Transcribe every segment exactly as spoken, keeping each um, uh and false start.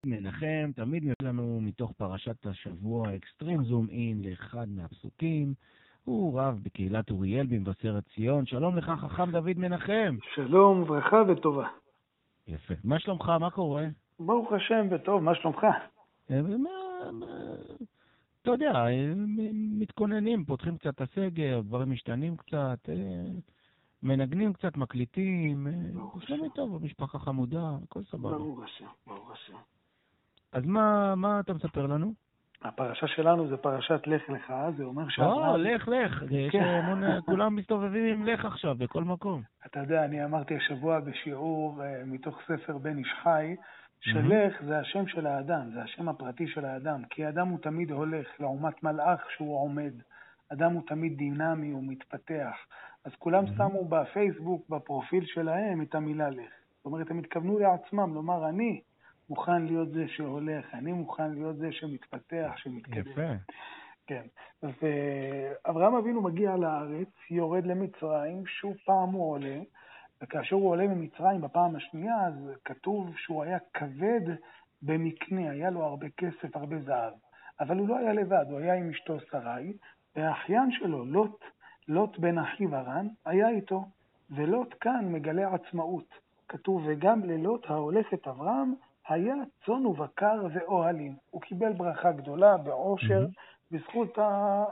מנחם, תמיד מביא לנו מתוך פרשת השבוע אקסטרים זום אין לאחד מהפסוקים. הוא רב בקהילת אוריאל במבשרת ציון. שלום לך חכם דוד מנחם. שלום, ברכה וטובה. יפה. מה שלומך? מה קורה? ברוך השם וטוב, מה שלומך? מה, מה, אתה יודע, מתכוננים, פותחים קצת את הסגר, דברים משתנים קצת, מנגנים קצת, מקליטים, שלומי טוב, המשפחה חמודה, הכל סבבה. ברוך השם, ברוך השם. אז מה, מה אתה מספר לנו? הפרשה שלנו זה פרשת לך לך, זה אומר שאברהם... או, לך לך, יש המון, כולם מסתובבים עם לך עכשיו בכל מקום. אתה יודע, אני אמרתי השבוע בשיעור מתוך ספר בן איש חי, שלך זה השם של האדם, זה השם הפרטי של האדם, כי האדם הוא תמיד הולך, לעומת מלאך שהוא עומד. אדם הוא תמיד דינמי, הוא מתפתח. אז כולם שמו בפייסבוק, בפרופיל שלהם, את המילה לך. זאת אומרת, הם התכוונו לעצמם, לומר, אני מוכן להיות זה שהולך, אני מוכן להיות זה שמתפתח, שמתקדם. יפה. כן. ואברהם אבינו מגיע לארץ, יורד למצרים, שוב פעם הוא עולה, וכאשר הוא עולה ממצרים בפעם השנייה, אז כתוב שהוא היה כבד במקנה, היה לו הרבה כסף, הרבה זהב. אבל הוא לא היה לבד, הוא היה עם אשתו שרי, והאחיין שלו, לוט, לוט בן אחיו הרן, היה איתו, ולוט כאן מגלה עצמאות. כתוב, וגם ללוט ההולך את אברהם, היה צאן ובקר ואוהלים. הוא קיבל ברכה גדולה בעושר, mm-hmm. בזכות, ה...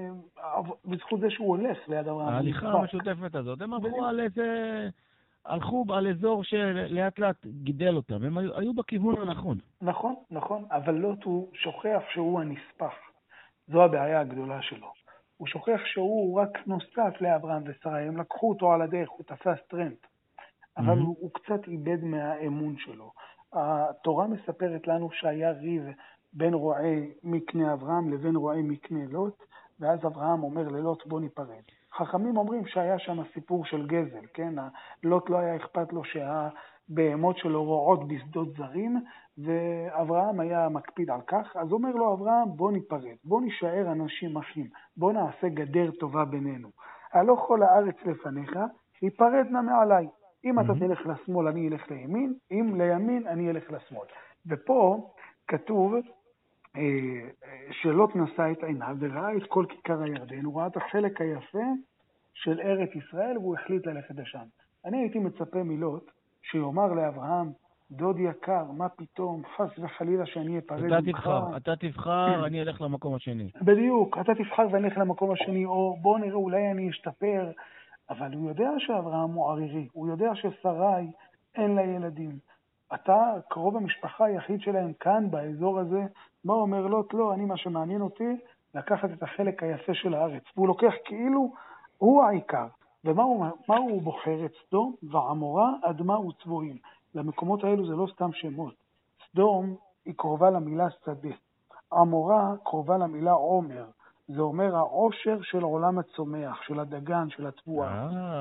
בזכות זה שהוא הולך ליד אברהם. ההליכה המשותפת הזאת, הם הלכו על איזה... הלכו על אזור שלאט לאט גידל אותם, הם היו, היו בכיוון הנכון. נכון, נכון, אבל לוט הוא שוכח שהוא הנספח. זו הבעיה הגדולה שלו. הוא שוכח שהוא רק נוסף לאברהם ושרה, הם לקחו אותו על הדרך, הוא תפס טרמפ. אבל mm-hmm. הוא, הוא קצת איבד מהאמון שלו. התורה מספרת לנו שהיה ריב בין רועי מקנה אברהם לבין רועי מקנה לוט, ואז אברהם אומר ללוט בוא ניפרד. חכמים אומרים שהיה שם סיפור של גזל, כן? לוט לא היה אכפת לו שהבהמות שלו רועות בשדות זרים, ואברהם היה מקפיד על כך, אז אומר לו אברהם בוא ניפרד, בוא נשאר אנשים אחים, בוא נעשה גדר טובה בינינו. הלוך כל הארץ לפניך, ייפרד נא מעליי. אם אתה תלך לשמאל, אני אלך לימין, אם לימין, אני אלך לשמאל. ופה כתוב אה, שלוט נשא את עיניו וראה את כל כיכר הירדן, הוא ראה את החלק היפה של ארץ ישראל והוא החליט ללכת לשם. אני הייתי מצפה מלוט שיאמר לאברהם, דוד יקר, מה פתאום, חס וחלילה שאני אפרד ממך. אתה תבחר, אתה תבחר, אני אלך למקום השני. בדיוק, אתה תבחר ואני אלך למקום השני, או בוא נראה, אולי אני אשתפר. אבל הוא יודע שאברהם הוא ערירי, הוא יודע ששרי אין לה ילדים. אתה קרוב המשפחה היחיד שלהם כאן, באזור הזה, מה אומר לוט? לא, אני מה שמעניין אותי, לקחת את החלק היפה של הארץ. והוא לוקח כאילו הוא העיקר. ומה הוא, מה הוא בוחר? את סדום ועמורה, אדמה וצבועים. למקומות האלו זה לא סתם שמות. סדום היא קרובה למילה שדה. עמורה קרובה למילה עומר. זה אומר העושר של עולם הצומח, של הדגן, של התבואה.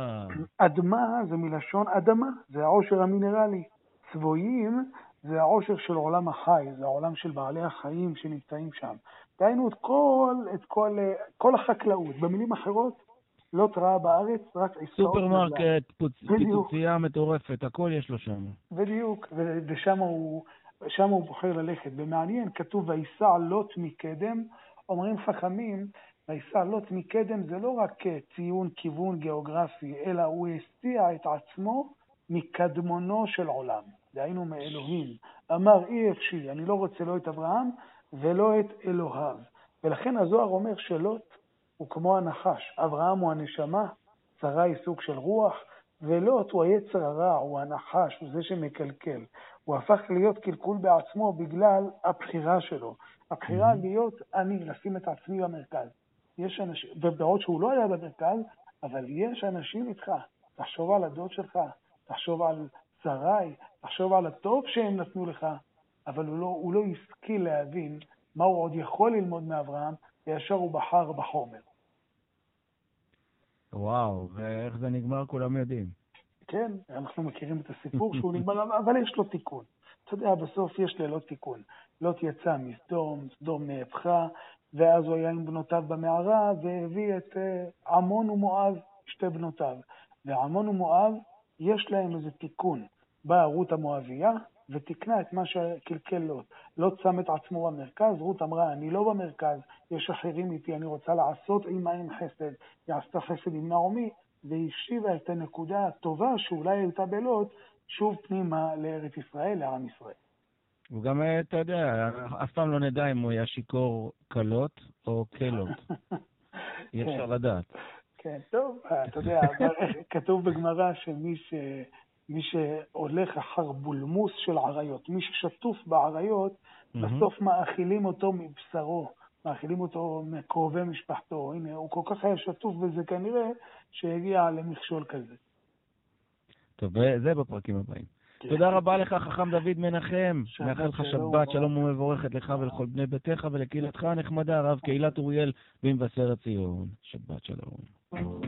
אדמה זה מלשון אדמה, זה העושר המינרלי. צבועים זה העושר של עולם החי, זה העולם של בעלי החיים שנמצאים שם. דהיינו את כל, את כל, כל החקלאות. במילים אחרות, לא תראה בארץ, רק עסקאות. סופרמרקט, פיצוצייה מטורפת, הכל יש לו שם. בדיוק, ושם הוא, שם הוא בוחר ללכת. במעניין, כתוב, ויסע לוט מקדם, אומרים חכמים, ויסע לוט מקדם זה לא רק ציון כיוון גיאוגרפי, אלא הוא הסתיע את עצמו מקדמונו של עולם. דהיינו מאלוהים. אמר אי אפשי, אני לא רוצה לא את אברהם ולא את אלוהיו. ולכן הזוהר אומר שלוט הוא כמו הנחש. אברהם הוא הנשמה, שרה היא סוג של רוח, ולוט הוא היצר הרע, הוא הנחש, הוא זה שמקלקל. הוא הפך להיות קלקול בעצמו בגלל הבחירה שלו. הבחירה להיות אני, לשים את עצמי במרכז. יש אנשים, ובעוד שהוא לא היה במרכז, אבל יש אנשים איתך. תחשוב על הדוד שלך, תחשוב על שרי, תחשוב על הטוב שהם נתנו לך, אבל הוא לא, הוא לא השכיל להבין מה הוא עוד יכול ללמוד מאברהם, וישר הוא בחר בחומר. וואו, ואיך זה נגמר כולם יודעים. כן, אנחנו מכירים את הסיפור שהוא נגמר, אבל יש לו תיקון. אתה יודע, בסוף יש ללא תיקון. לוט יצא מסדום, סדום נהפכה, ואז הוא היה עם בנותיו במערה, והביא את עמון ומואב, שתי בנותיו. ועמון ומואב, יש להם איזה תיקון. באה רות המואביה, ותקנה את מה שקלקל לוט. לוט שם את עצמו במרכז, רות אמרה, אני לא במרכז, יש אחרים איתי, אני רוצה לעשות עמהם חסד. היא עשתה חסד עם נעמי, והיא השיבה את הנקודה הטובה שאולי הייתה בלוט, שוב פנימה לארץ ישראל, לעם ישראל. וגם, אתה יודע, אף פעם לא נדע אם הוא היה שיכור קלות או קלות. אי אפשר לדעת. כן, טוב, אתה יודע, כתוב בגמרא שמי ש... מי שהולך אחר בולמוס של עריות, מי ששטוף בעריות, בסוף מאכילים אותו מבשרו, מאכילים אותו מקרובי משפחתו. הנה, הוא כל כך היה שטוף בזה כנראה, שהגיע למכשול כזה. טוב, זה בפרקים הבאים. תודה רבה לך, חכם דוד מנחם. מאחל לך שבת, שלום ומבורכת לך ולכל בני ביתך ולקהילתך הנחמדה, רב קהילת אוריאל במבשרת ציון. שבת שלום.